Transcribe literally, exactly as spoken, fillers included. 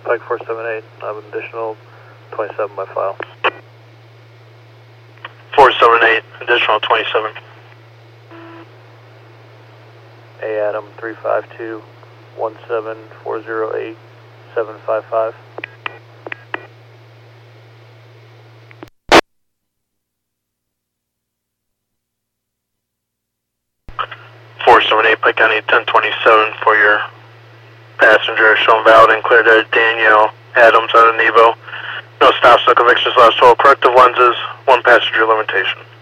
Pike four seven eight, I have an additional twenty-seven by file. four seven eight, additional twenty-seven. A Adam three five two, one seven four zero eight, seven five five. four seven eight, Pike County ten twenty-seven for your passenger, shown valid and clear to Danielle Adams out of Nevo. No stops, no convictions, last toll, corrective lenses, one passenger limitation.